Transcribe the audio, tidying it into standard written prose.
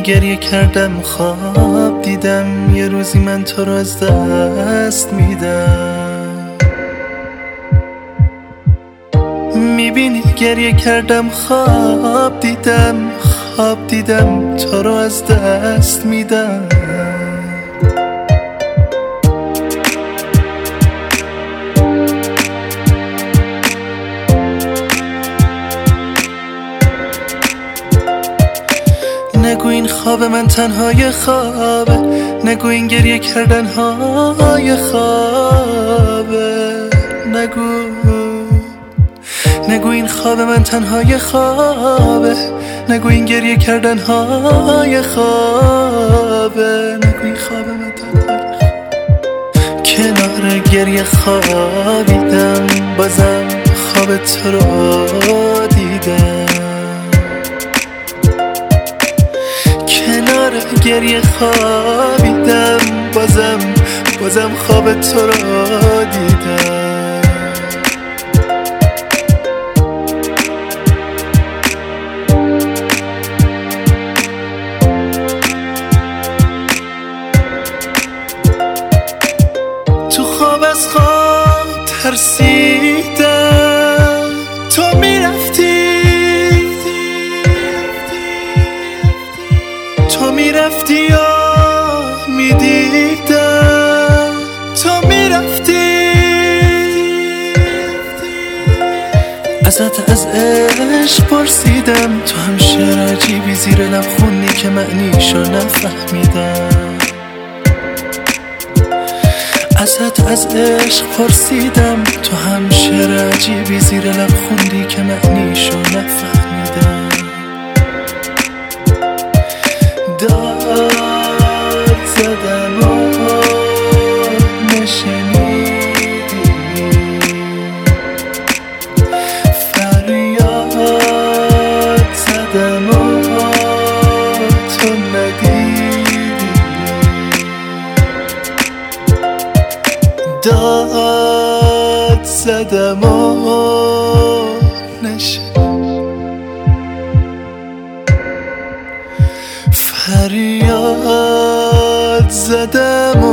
گریه کردم خواب دیدم یه روزی من تو رو از دست میدم. میبینی گریه کردم خواب دیدم تو رو از دست میدم. نگو این خواب من تنهای خوابه، نگو این گریه کردن های خوابه، نگو این خواب من تنهای خوابه، نگو این گریه کردن های خوابه، نگو این خواب من تنهای کنار گریه خوابیدم بازم خواب تو رو دیدم. کنار گریه خوابیدم بازم خواب تو رو دیدم. تو خواب از خواب ترسیدم تو میرفتی یا میدیدم تو میرفتی. ازت از عشق پرسیدم تو هم شعر عجیبی زیر لب خوندی که معنیشو نفهمیدم. ازت از عشق پرسیدم تو هم شعر عجیبی زیر لب خوندی که معنیشو نفهمیدم. داد زدم و نشنیدی، فریاد زدم و تو ندیدی. داد زدم و نشنیدی، فریاد زدم